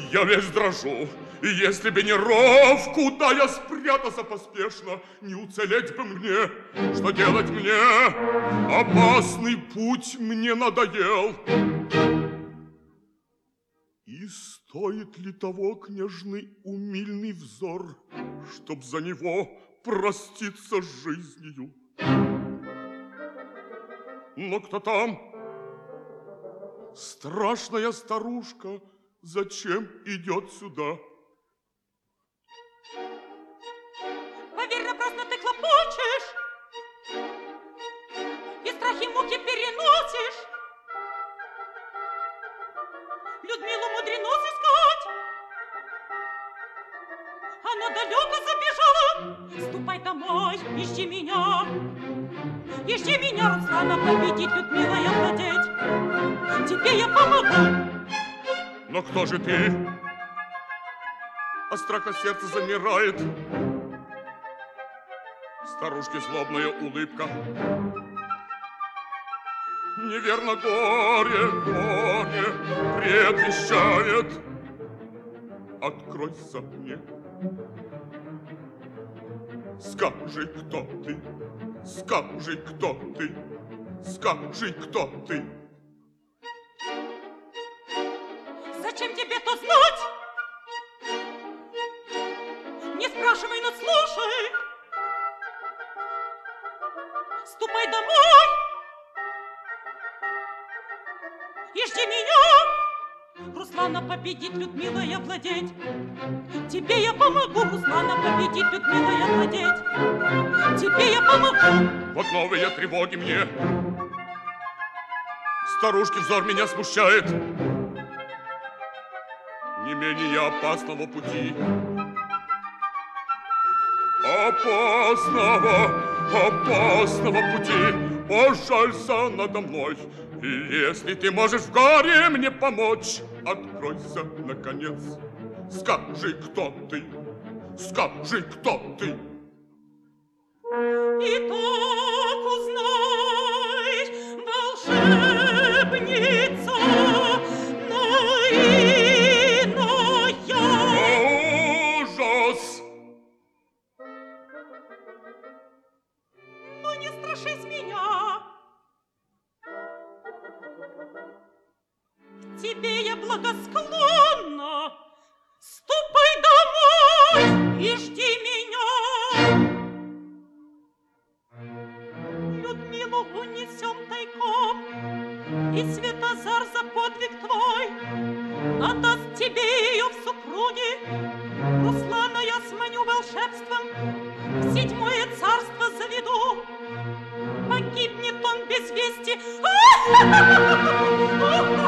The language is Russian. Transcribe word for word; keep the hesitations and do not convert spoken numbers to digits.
Я весь дрожу. И если бы не ров, куда я спрятался поспешно, не уцелеть бы мне. Что делать мне? Опасный путь мне надоел. И стоит ли того, княжны, умильный взор, чтоб за него проститься с жизнью? Но кто там? Страшная старушка зачем идет сюда? Поверь, напрасно ты хлопочешь, и страхи муки переносишь. Людмилу мудрено сыскать. Она далеко забежала. Ступай домой, ищи меня. Ищи меня, Руслана, победить, Людмила, и овладеть. Тебе я помогу. Но кто же ты? От страха сердце замирает. Старушки злобная улыбка. Неверно горе, горе предвещает. Откройся мне. Скажи, кто ты? Скажи, кто ты? Скажи, кто ты? Зачем тебе то знать? Не спрашивай, но слушай. Ступай домой. И жди меня. Руслана победит, Людмила, и овладеть. Тебе я помогу, Руслана победит, Людмила, и овладеть. Тебе я помогу. Вот новые тревоги мне. Старушки взор меня смущает. Не менее опасного пути. Опасного, опасного пути. Пожалься надо мной. И если ты можешь в горе мне помочь, откройся, наконец. Скажи, кто ты? Скажи, кто ты? И так узнай, волшебница наиная. Ужас! Но не страшись меня. Тебе я благосклонна. Ступай домой и жди меня. Людмилу унесем тайком, и Светозар за подвиг твой отдаст тебе ее в супруги. Руслана я сманю волшебством, в седьмое царство заведу. Погибнет он без вести.